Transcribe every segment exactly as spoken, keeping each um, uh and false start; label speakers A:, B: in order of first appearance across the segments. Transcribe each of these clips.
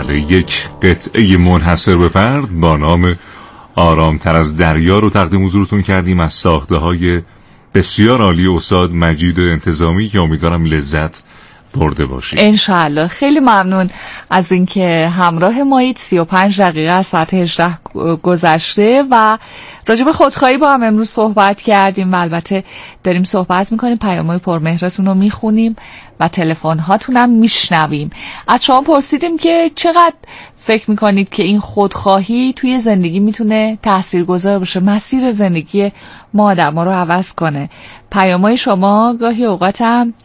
A: بله، یک قطعه منحصر به فرد با نام آرامتر از دریا رو تقدیم حضورتون کردیم از ساخته های بسیار عالی استاد مجید انتظامی که امیدوارم لذت برده باشید
B: انشاءالله. خیلی ممنون از اینکه همراه مایید. سی و پنج دقیقه از ساعت هجده گذشته و راجع به خودخواهی با هم امروز صحبت کردیم و البته داریم صحبت میکنیم، پیام‌های پرمهرتون رو میخونیم و تلفن هاتون هم میشنویم. از شما پرسیدیم که چقدر فکر میکنید که این خودخواهی توی زندگی میتونه تاثیرگذار باشه، مسیر زندگی ما آدم‌ها رو عوض کنه. پیام‌های شما گاهی اوقات هم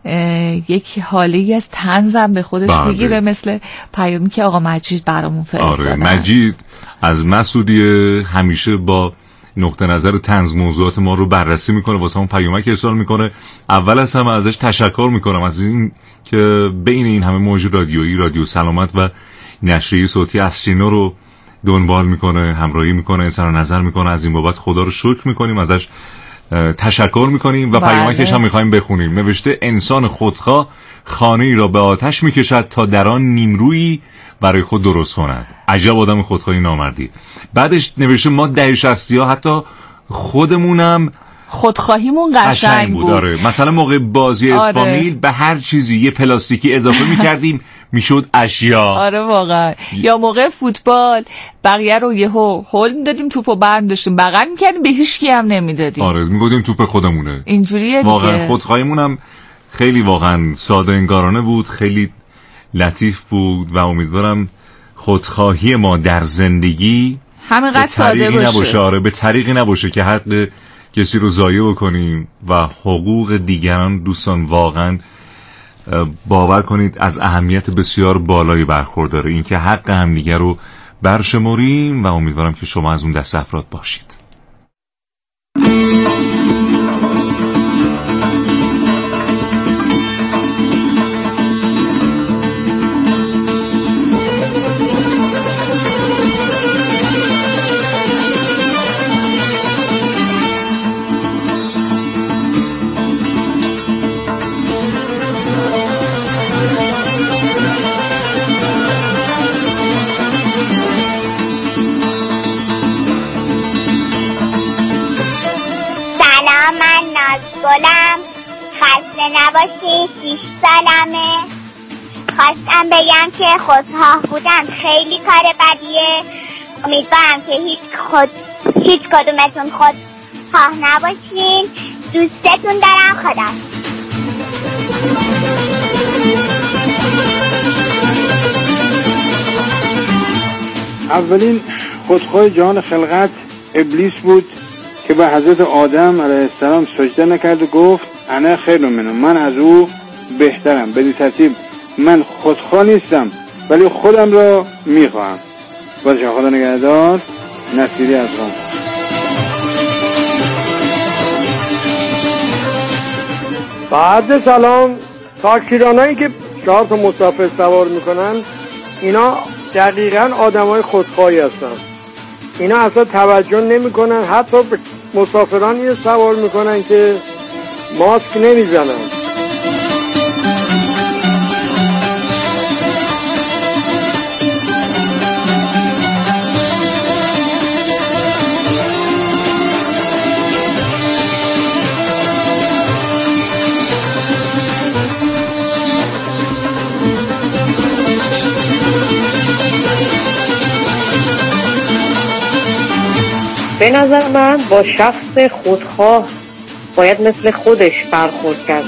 B: یک حالی از طنزم به خودش بله. میگیره، مثل پیامی که آقا مجید برامون فرستادن.
A: آره، مجید از مسعودیه همیشه با نقطه نظر طنز موضوعات ما رو بررسی میکنه، واسه همون پیامک ارسال میکنه. اول از همه ازش تشکر میکنم از این که بین این همه موج رادیویی، رادیو سلامت و نشریه صوتی اسچینو رو دنبال میکنه، همراهی میکنه، اظهار نظر میکنه. از این بابت خدا رو شکر میکنیم، ازش تشکر میکنیم و بله. پیامکش هم میخوایم بخونیم. نوشته انسان خودخواه خانه ای را به آتش میکشد تا در آن نیمرویی برای خود درست کند. عجب آدم خودخواهی نامردی. بعدش نوشته ما ده شصتی ها حتی خودمونم
B: خودخواهیمون قشنگ بود.
A: آره. مثلا موقع بازی اسپامیل آره. به هر چیزی یه پلاستیکی اضافه میکردیم میشد اشیا.
B: آره واقعا. یا موقع فوتبال بقیه رو یهو هول میدادیم، توپو برمی داشتیم بغل میکردیم، به هیچ کی هم نمیدادیم.
A: آره میگفتیم توپ خودمونه.
B: اینجوریه دیگه.
A: واقعا خودخواهیمون هم خیلی واقعا ساده انگارانه بود، خیلی لطیف بود و امیدوارم خودخواهی ما در زندگی
B: همینقدر ساده باشه.
A: نباشه. آره به طریقی نباشه که حق کسی رو ضایع بکنیم و حقوق دیگران. دوستان واقعا باور کنید از اهمیت بسیار بالایی برخورداره این که حق همدیگه رو برشماریم و امیدوارم که شما از اون دست افراد باشید.
C: گلم خسته نباشی، شیش سالمه. خواستم بگم که خودخواه بودن خیلی کار بدیه. امیدوارم که هیچ خود هیچ کدومتون خودخواه نباشین. دوستتون دارم. خدا.
D: اولین خودخواه جهان خلقت ابلیس بود که به حضرت آدم علیه السلام سجده نکرد و گفت انا خیر منه، من از او بهترم. به ترتیب من خودخواه نیستم ولی خودم را میخواهم. باز خدا نگهدار. نصیری از قم.
E: بعد سلام. تاکسیرانایی که چهار تا مسافر سوار میکنن اینا دقیقاً آدمای خودخواهی هستن. اینا اصلا توجه نمیکنن، حتی مسافران یه سوار میکنن که ماسک نمیزنن.
F: به نظر من با شخص خودخواه باید مثل خودش برخورد کرد.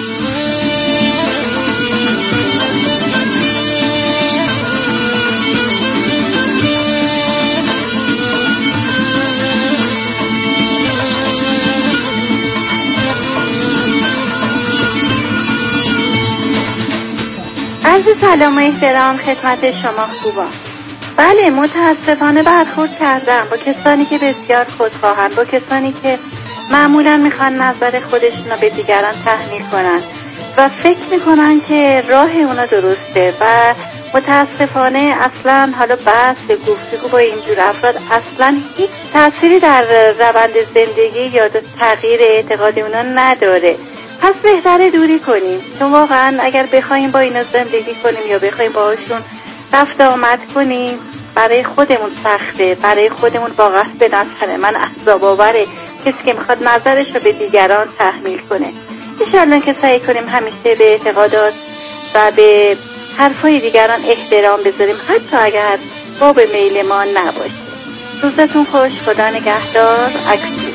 G: عرض سلام و احترام خدمت شما خوبا. بله متاسفانه برخورد کردم با کسانی که بسیار خودخواهن، با کسانی که معمولا میخوان نظر خودشون رو به دیگران تحمیل کنن و فکر میکنن که راه اونا درسته و متاسفانه اصلا حالا بحث گفتگو با اینجور افراد اصلا هیچ تأثیری در روند زندگی یا تغییر اعتقاد اونا نداره. پس بهتره دوری کنیم، چون واقعا اگر بخوایم با اینا زندگی کنیم یا بخوایم باهاشون رفت آمد کنیم برای خودمون سخته، برای خودمون واقعا به نظر من عذاب آوره کسی که میخواد نظرش رو به دیگران تحمیل کنه. انشالله که سعی کنیم همیشه به اعتقادات و به حرفای دیگران احترام بذاریم، حتی اگر باب میل ما نباشه. روزتون خوش، خدا نگهدار. اکسی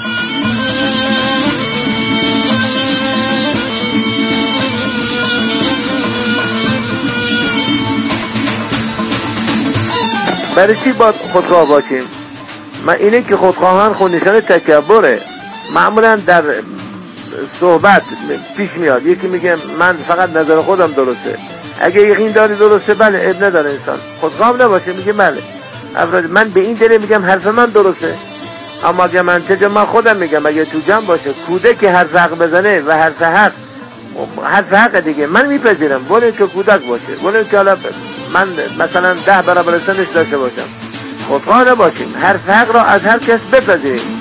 H: برای چی باید خودخواه باشیم؟ من اینه که خودخواهان خود نشان تکبره. معمولا در صحبت پیش میاد یکی میگه من فقط نظر خودم درسته. اگه یقین داری درسته بله، اب نداره انسان خودخواه نباشه، میگه بله افراد من به این دلیل میگم حرف من درسته، اما اگه منطق من خودم میگم اگه تو جمع باشه کودک که حرف حق بزنه و حرف حق حرف حق دیگه من میپذیرم، ولی که کودک باشه، ولی که حالا من مثلا ده برابر سنش داشته باشم. خودخواه نباشیم، حرف حق را از هر کس بپذیریم.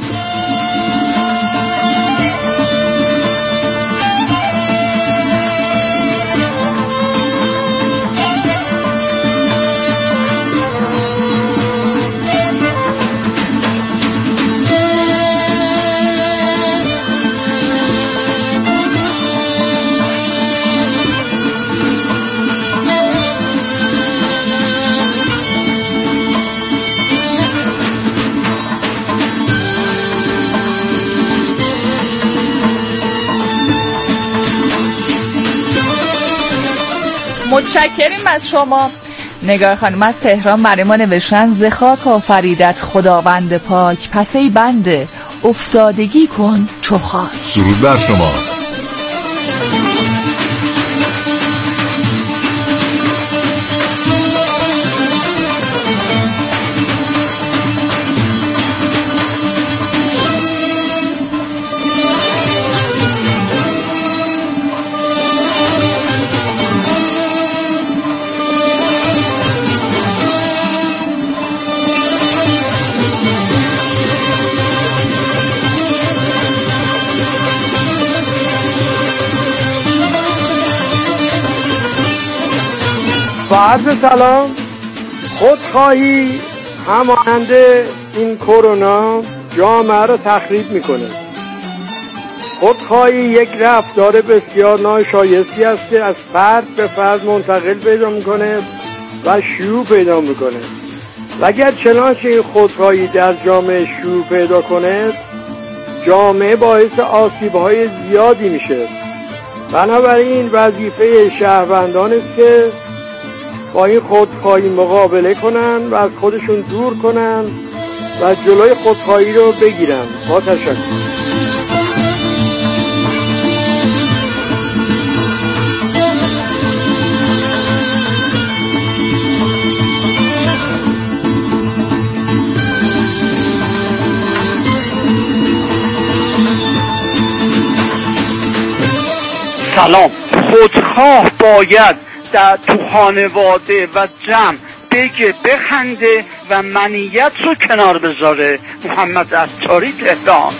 B: متشکریم از شما. نگار خانم از تهران برای ما نوشتن ز خاک آفریدت خداوند پاک، پس ای بنده افتادگی کن چو خاک.
A: درود بر شما.
E: با عرض سلام. خودخواهی همانند این کرونا جامعه رو تخریب میکنه. خودخواهی یک رفتار بسیار ناشایستی است که از فرد به فرد منتقل پیدا میکنه و شیوع پیدا میکنه و اگر چنانچه این خودخواهی در جامعه شیوع پیدا کنه جامعه باعث آسیب‌های زیادی میشه. بنابراین وظیفه شهروندان است که با این خودخواهی مقابله کنن و از خودشون دور کنن و جلوی خودخواهی رو بگیرن. با تشکر.
I: سلام. خودخواه باید در تو خانواده و جمع بگه، بخنده و منیت رو کنار بذاره. محمد عطاری، تهران.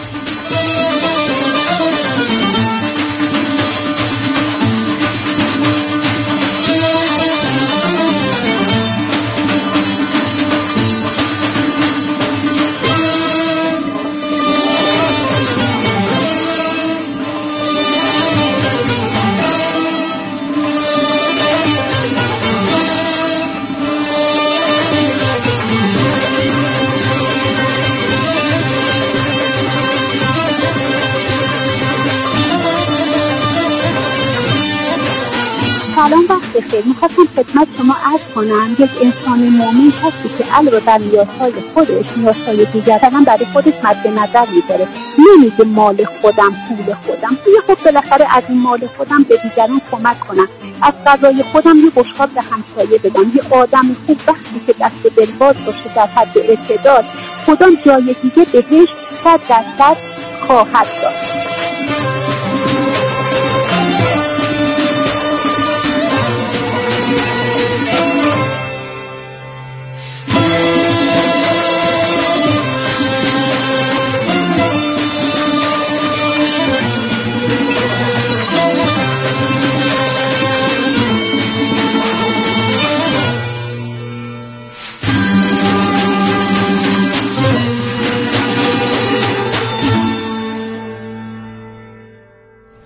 J: سلام، وقت بخیر. میخواستم خدمت شما عرض کنم یک انسان مومن هستی که علاوه بر نیازهای خودش نیازهای دیگران برای خودش مد نظر میذاره. نمیگه مال خودم پول خودم، یه خب بالاخره از این مال خودم به دیگران کمک کنم، از غذای خودم یه بشقاب به همسایه بدم. یه آدم خوب وقتی که دست دل باز باشه در حد اعتدال، خدا جای دیگه بهش صد درصد خواهد داد.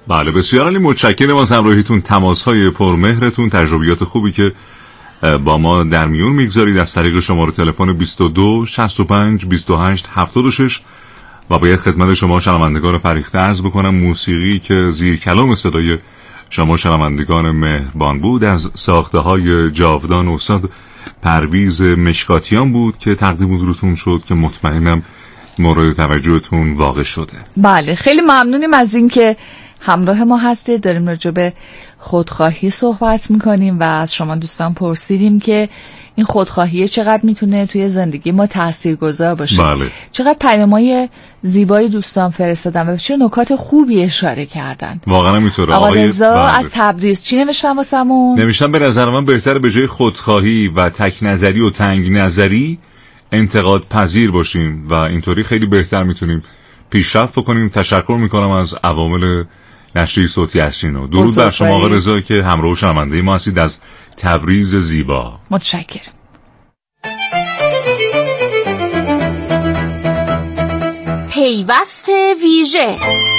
A: بله بسیار عالی، متشکرم از همراهیتون، تماس‌های پرمهرتون، تجربیات خوبی که با ما در میون میگذارید از طریق شماره تلفن بیست و دو شصت و پنج بیست و هشت هفتاد و شش. و باید خدمت شما شنوندگان فریخته عرض بکنم موسیقی که زیر کلام صدای شما شنوندگان مهربان بود از ساخته های جاودان استاد پرویز مشکاتیان بود که تقدیم حضورتون شد که مطمئنم مورد توجهتون واقع شده.
B: بله خیلی ممنونیم از این که همراه ما هستید. داریم راجع به خودخواهی صحبت میکنیم و از شما دوستان پرسیدیم که این خودخواهی چقدر میتونه توی زندگی ما تاثیرگذار باشه.
A: بله.
B: چقدر پیام‌های زیبایی دوستان فرستادن و چه نکات خوبی اشاره کردن.
A: واقعا میتونه.
B: آقا رضا از تبریز چی نوشتن واسمون؟
A: نوشتن به نظر من بهتره به جای خودخواهی و تک نظری و تنگ نظری انتقاد پذیر باشیم و اینطوری خیلی بهتر میتونیم پیشرفت بکنیم. تشکر میکنم از عوامل نشریه صوتی اسرینو. درود بر شما آقا رضا که همراه شنونده ما هستید از تبریز زیبا.
B: متشکرم.
K: پیوست ویژه.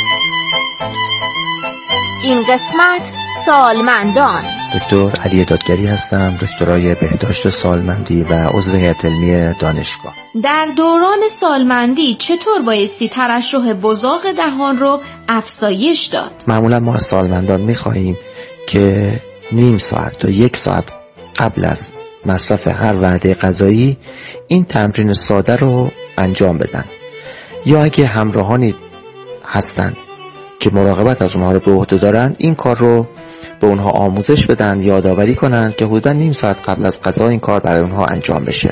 K: این قسمت سالمندان.
L: دکتر علی دادگری هستم، دکترای بهداشت سالمندی و عضو هیئت علمی دانشگاه.
K: در دوران سالمندی چطور بایستی ترشح بزاق دهان رو افزایش داد؟
L: معمولا ما از سالمندان می‌خواهیم که نیم ساعت تا یک ساعت قبل از مصرف هر وعده غذایی این تمرین ساده رو انجام بدن، یا اگه همراهانی هستن که مراقبت از اونها رو به عهده دارن این کار رو به اونها آموزش بدن، یادآوری کنن که حدودا نیم ساعت قبل از غذا این کار برای اونها انجام بشه.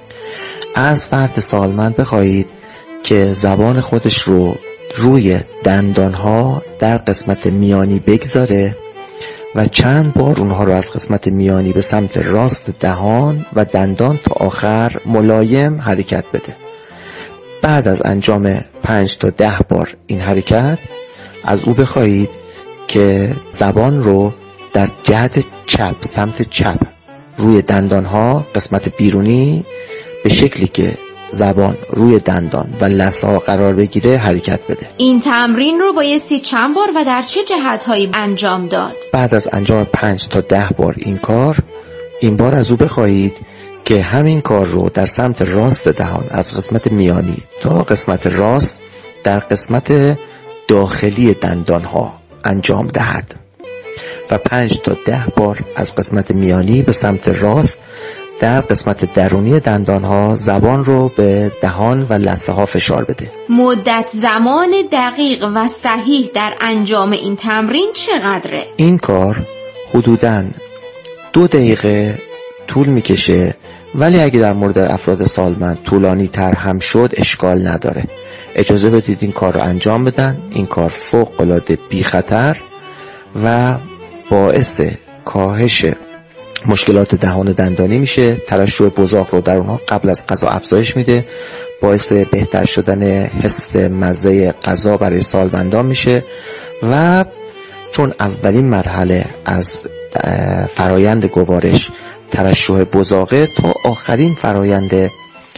L: از فرد سالمند بخواهید که زبان خودش رو روی دندانها در قسمت میانی بگذاره و چند بار اونها رو از قسمت میانی به سمت راست دهان و دندان تا آخر ملایم حرکت بده. بعد از انجام پنج تا ده بار این حرکت از او بخواهید که زبان رو در جهت چپ، سمت چپ روی دندانها قسمت بیرونی به شکلی که زبان روی دندان و لثه ها قرار بگیره حرکت بده.
K: این تمرین رو بایستی چند بار و در چه جهت‌هایی انجام داد؟
L: بعد از انجام پنج تا ده بار این کار، این بار از او بخواهید که همین کار رو در سمت راست دهان از قسمت میانی تا قسمت راست در قسمت داخلی دندان ها انجام دهد و پنج تا ده بار از قسمت میانی به سمت راست در قسمت درونی دندان ها زبان رو به دهان و لثه ها فشار بده.
K: مدت زمان دقیق و صحیح در انجام این تمرین چقدره؟
L: این کار حدوداً دو دقیقه طول میکشه، ولی اگه در مورد افراد سالمند طولانی تر هم شد اشکال نداره. اجازه بدید این کار رو انجام بدن. این کار فوق العاده بی خطر و باعث کاهش مشکلات دهان و دندانی میشه. ترشح بزاق رو در اونها قبل از غذا افزایش میده، باعث بهتر شدن حس مزه غذا برای سالمندان میشه و چون اولین مرحله از فرایند گوارش ترشح بزاقه تا آخرین فرایند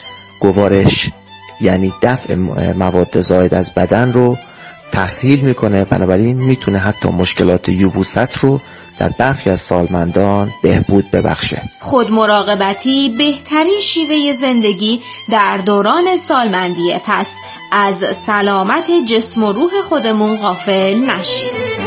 L: گوارش یعنی دفع مواد زائد از بدن رو تسهیل میکنه، بنابراین میتونه حتی مشکلات یبوست رو در برخی از سالمندان بهبود ببخشه.
K: خود مراقبتی بهترین شیوه زندگی در دوران سالمندیه، پس از سلامت جسم و روح خودمون غافل نشیم.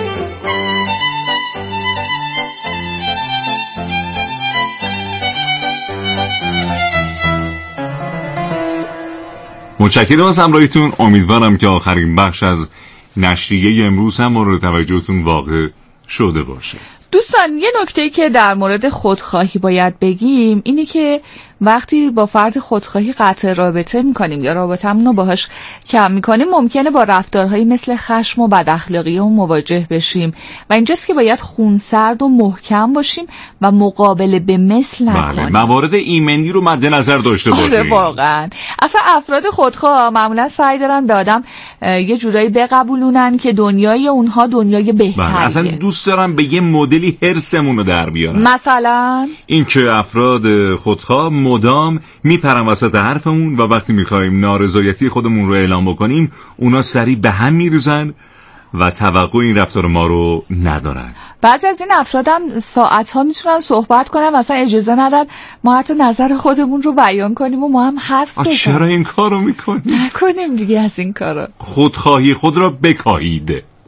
A: متشکرم از همراهیتون. امیدوارم که آخرین بخش از نشریه امروز هم مورد توجهتون واقع شده باشه.
B: دوستان یه نکته‌ای که در مورد خودخواهی باید بگیم اینه که وقتی با فرد خودخواهی قطع رابطه میکنیم یا رابطه‌مون رو باهاش کم میکنیم ممکنه با رفتارهایی مثل خشم و بداخلاقی هم مواجه بشیم و اینجاست که باید خونسرد و محکم باشیم و مقابله به مثل نکنیم.
A: بله، موارد ایمنی رو مد نظر داشته باشیم.
B: آره واقعا. اصلا افراد خودخواه معمولا سعی دارن به آدم یه جورایی بقبولونن که دنیای اونها دنیای بهتریه.
A: بله، اصلا دوست دارن به یه مدلی هرسمون رو در بیارن.
B: مثلا
A: این که افراد خودخواه مدام میپرن وسط حرفمون و وقتی میخوایم نارضایتی خودمون رو اعلام بکنیم اونا سریع به هم میریزن و توقع این رفتار ما رو ندارن.
B: بعضی از این افراد هم ساعت ها میتونن صحبت کنن و اصلا اجازه ندن ما حتی نظر خودمون رو بیان کنیم و ما هم حرف بزنیم.
A: چرا این کار رو میکنیم؟
B: نکنیم دیگه از این کارا.
A: خودخواهی خود را بکاهید.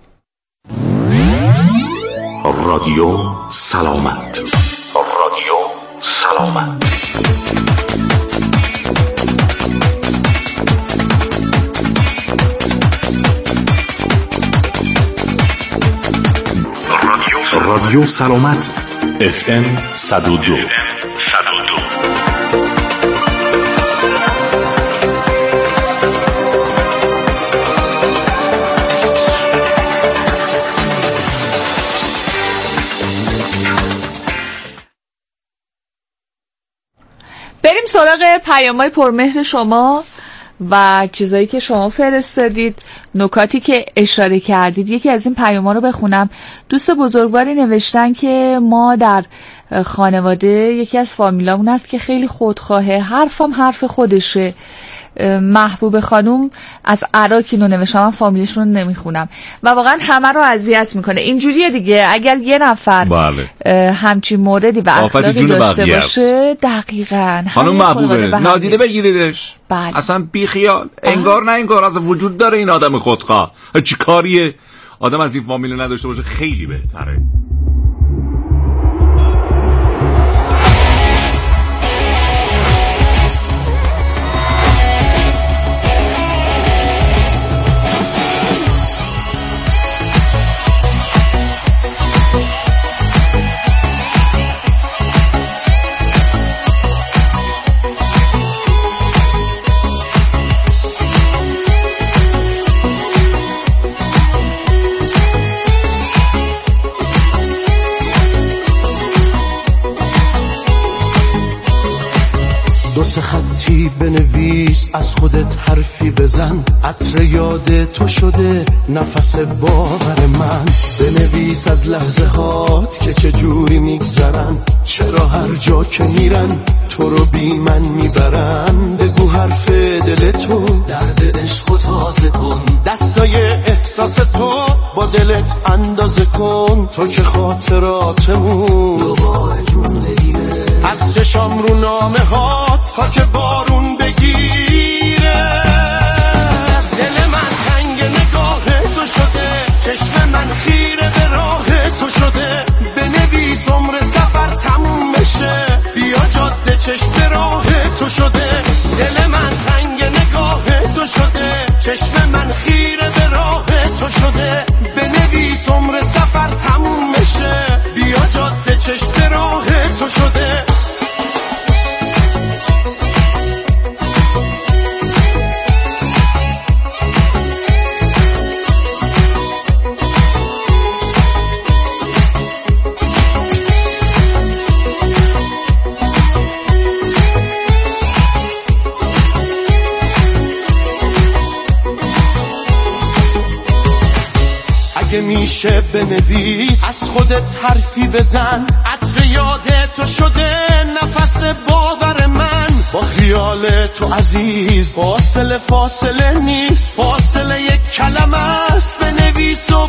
M: رادیو سلامت. رادیو سلامت. رادیو سلامت اف ام صد و دو.
B: بریم سراغ پیام‌های پرمهر شما و چیزایی که شما فرستادید، نکاتی که اشاره کردید. یکی از این پیام‌ها رو بخونم. دوست بزرگواری نوشتن که ما در خانواده یکی از فامیلامون هست که خیلی خودخواهه، حرفم حرف خودشه. محبوب خانوم از عراق اینو نوشتم، من فامیلشون رو نمیخونم و واقعا همه رو اذیت میکنه. اینجوریه دیگه، اگر یه نفر
A: بله.
B: همچین موردی و اخلاقی داشته باشه، دقیقاً
A: خانوم محبوبه نادیده بگیریدش.
B: بله.
A: اصلا بی خیال، انگار نه انگار از وجود داره این آدم خودخواه. چی کاریه آدم از این فامیل نداشته باشه؟ خیلی بهتره.
N: دو سه خطی بنویس، از خودت حرفی بزن، عطر یاد تو شده نفس باور من. بنویس از لحظه هات که چجوری میگذرن، چرا هر جا که میرن تو رو بی من میبرن. بگو حرف دل تو، درد عشق تازه کن، دستای احساس تو با دلت اندازه کن. تو که خاطراتمون دوباره جون بگیره، از چشام رو نامه هات تا که بارون بگیره. دل من تنگ نگاه تو شده، چشم من خیره به راه تو شده. بنویس عمر سفر تموم بشه، بیا جاده چشم راه تو شده. دل من تنگ نگاه تو شده، چشم من خیره به راه تو شده. بنویس عمر سفر تموم بشه، بیا جاده چشم راه تو شده. اگه میشه بنویس، از خودت حرفی بزن، عطر یاد تو شده نفس باور من. با خیال تو عزیز فاصله فاصله نیست، فاصله یک کلمه است. بنویس و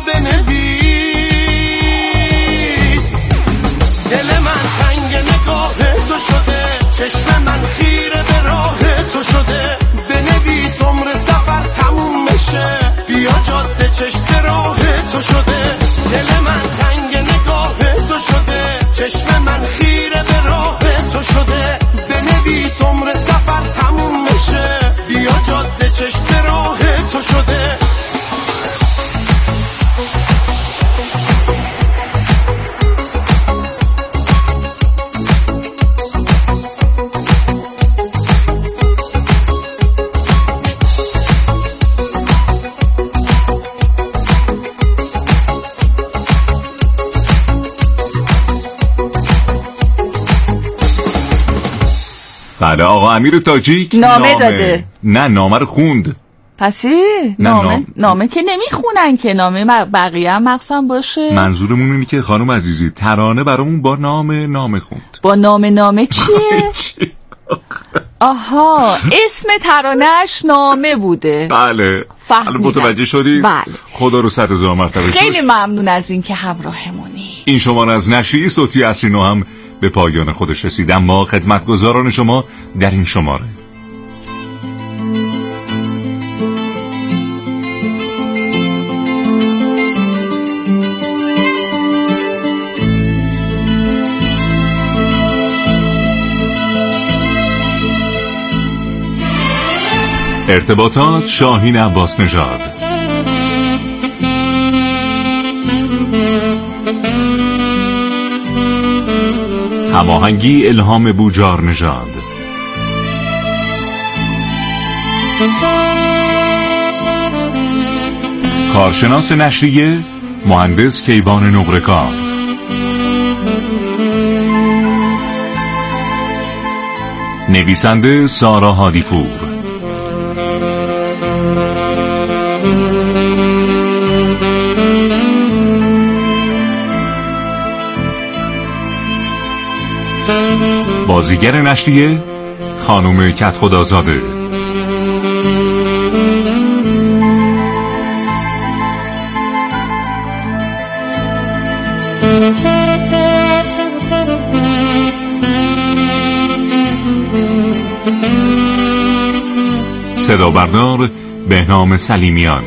N: بنویس. دل من تنگ نگاه تو شده، چشم من خیره به راه تو شده. بنویس عمر سفر تموم بشه، بیا جاده چشم راه تو شده. دل من تنگ نگاه تو شده، چشم من خیره به راه تو شده. بنویس عمر سفر تموم بشه، بیا جاده چشم راه تو شده.
A: بله آقا امیر تاجیک
B: نامه, نامه داده.
A: نه نامه رو خوند.
B: پس چی؟ نامه نام... نامه که نمیخونن که، نامه بقیه هم مقصم باشه.
A: منظورمون اینه که خانم عزیزی ترانه برامون با نامه نامه خوند.
B: با نامه نامه چیه؟ آها، اسم ترانه‌اش نامه بوده.
A: بله.
B: فهمیدم.
A: متوجه شدی؟
B: بله.
A: خدا رو صد هزار مرتبه شد.
B: خیلی ممنون از این که همراهمونی.
A: این شماره از نشریه صوتی عصری نو هم به پایان خودش رسید، اما خدمتگزاران شما در این شماره ارتباطات شاهین عباس نژاد، هماهنگی الهام بوجار نژاد، کارشناس نشریه مهندس کیوان نقره‌کار، نویسنده سارا هادیپور، بازیگر نشریه خانم کدخدازاده، صدا بردار بهنام سلیمیان،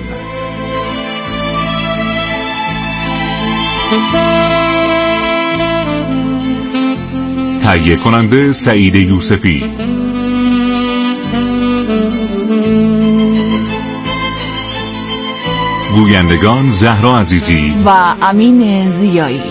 A: تهیه کننده سعید یوسفی، گویندگان زهرا عزیزی
B: و امین زیایی.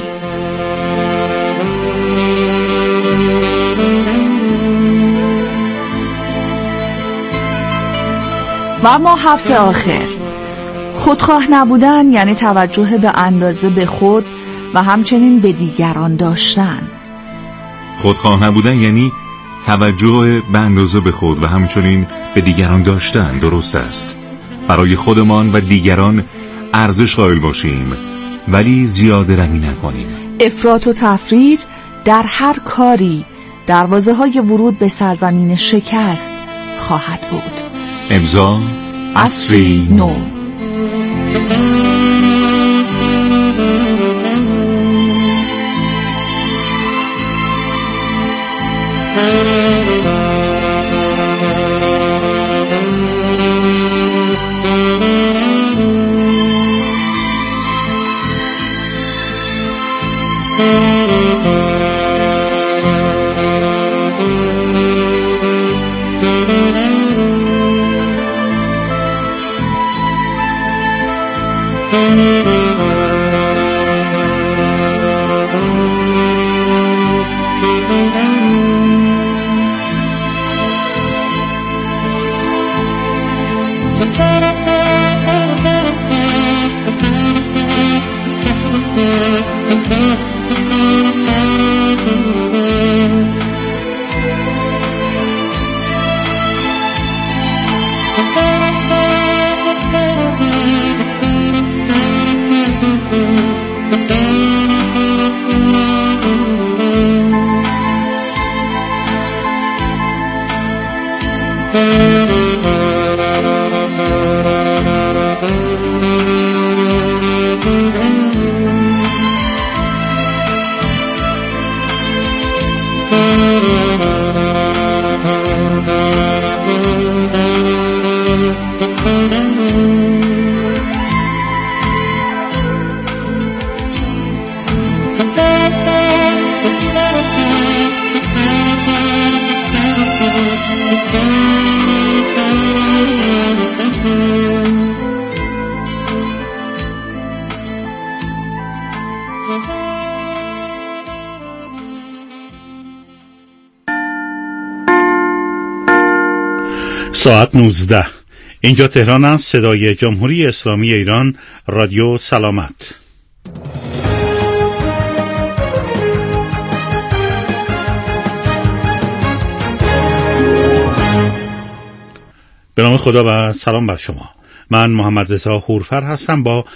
B: و ما هفته آخر، خودخواه نبودن یعنی توجه به اندازه به خود و همچنین به دیگران داشتن.
A: خودخواه نبودن یعنی توجه به اندازه به خود و همچنین به دیگران داشتن. درست است، برای خودمان و دیگران ارزش قائل باشیم ولی زیاده رمی نکنیم.
B: افراط و تفرید در هر کاری دروازه های ورود به سرزمین شکست خواهد بود.
A: امضا عصری نو.
O: ساعت نوزده. اینجا تهران است. صدای جمهوری اسلامی ایران، رادیو سلامت. به نام خدا و سلام بر شما. من محمد رضا هورفر هستم با